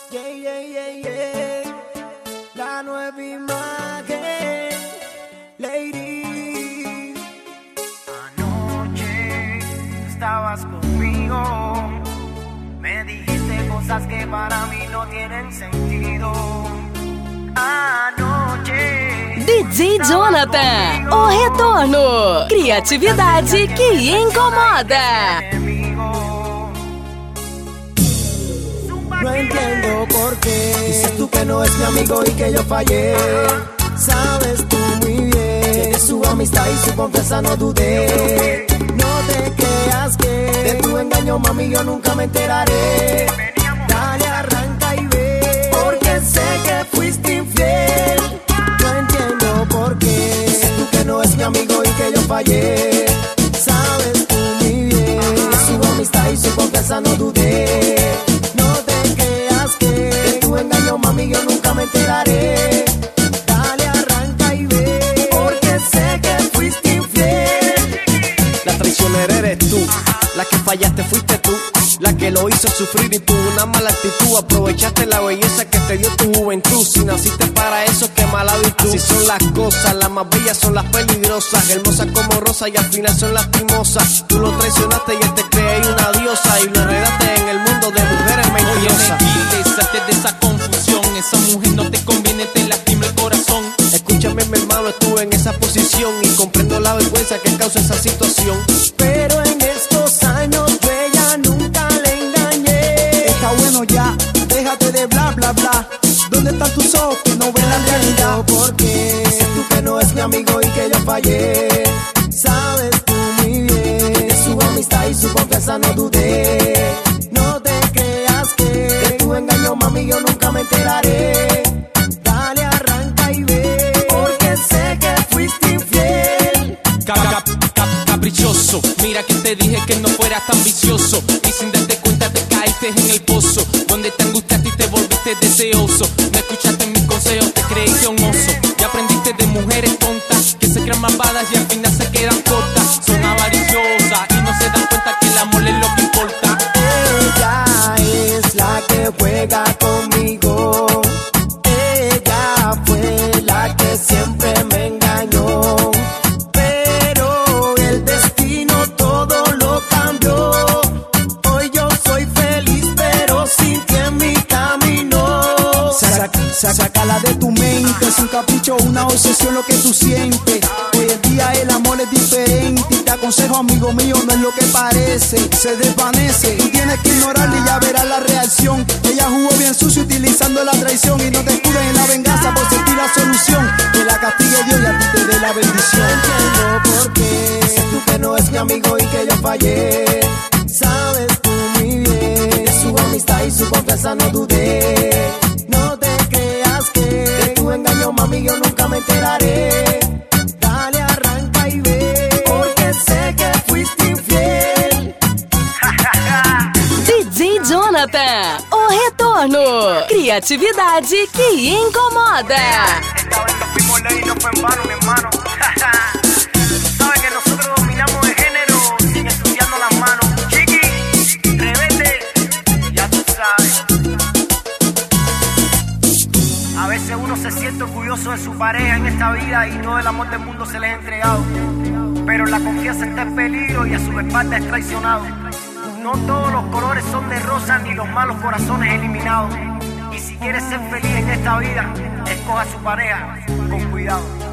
Yeah, yeah, yeah, yeah. La nueva imagen, lady. Anoche estabas conmigo, me dijiste cosas que para mí no tienen sentido. Anoche DJ Jonathan, o retorno. Criatividade que incomoda. No entiendo por qué dices tú que no es mi amigo y que yo fallé. Sabes tú muy bien que su amistad y su confianza no dudé. No te creas que de tu engaño, mami, yo nunca me enteraré. Dale, arranca y ve, porque sé que fuiste infiel. No entiendo por qué dices tú que no es mi amigo y que yo fallé. Sabes tú muy bien que su amistad y su confianza no dudé. Mami, yo nunca me enteraré. Dale, arranca y ve, porque sé que fuiste infiel. La traicionera eres tú, la que fallaste fuiste tú, la que lo hizo sufrir y tuvo una mala actitud. Aprovechaste la belleza que te dio tu juventud. Si naciste para eso, qué mala virtud. Así son las cosas, las más bellas son las peligrosas, hermosas como rosas y al final son lastimosas. Tú lo traicionaste y él te cree una diosa, y lo enredaste en el mundo de mujeres mentirosas. Salte de esa confusión, esa mujer no te conviene, te lastima el corazón. Escúchame, mi hermano, estuve en esa posición y comprendo la vergüenza que causa esa situación. Pero en estos años yo ella nunca le engañé. Está bueno ya, déjate de bla bla bla. ¿Dónde están tus ojos que no ven la realidad? Porque dices tú que no es mi amigo y que yo fallé. Sabes tú muy bien que de su amistad y su confianza no dudé. No te creas que de tu engaño, mami, yo nunca me enteraré. Dale, arranca y ve, porque sé que fuiste infiel. Caprichoso, mira que te dije que no fueras tan vicioso, y sin darte cuenta te caíste en el pozo, donde te angustiaste y te volviste deseoso. No escuchaste mis consejos, te creíste un oso, y aprendiste de mujeres tontas que se creen malvadas y al final se quedan cortas. Son avariciosas y no se dan cuenta que el amor es lo que importa. Ella es la que juega conmigo. Ella fue la que siempre me engañó. Pero el destino todo lo cambió. Hoy yo soy feliz, pero sin ti en mi camino. Sácala de tu mente, es un capricho, una obsesión lo que tú sientes. Hoy en día el amor es diferente y te aconsejo, amigo mío, no es lo que parece. Se desvanece y tienes que ignorarla y ya verás la reacción. Ella jugó bien sucio utilizando la traición, y no te escudes en la venganza por sentir la solución. Que la castigue Dios y a ti te dé la bendición. No entiendo por qué dices tú que no es mi amigo y que yo fallé. Sabes tú muy bien que de su amistad y su confianza no dudé. No te creas que de tu engaño, mami, yo nunca me enteraré. Dale, arranca y ve, porque sé que fuiste infiel. DJ Jonathan, o retorno. Criatividade que incomoda. Esta vez nos fuimos ley y no fue en vano, mi hermano. Sabes que nosotros dominamos el género sin estudiarnos las manos. Chiqui, rebelde, ya tú sabes. A veces uno se siente orgulloso de su pareja en esta vida y todo el amor del mundo se les ha entregado. Pero la confianza está en peligro y a su espalda es traicionado. No todos los colores son de rosa ni los malos corazones eliminados. Y si quieres ser feliz en esta vida, escoja a su pareja con cuidado.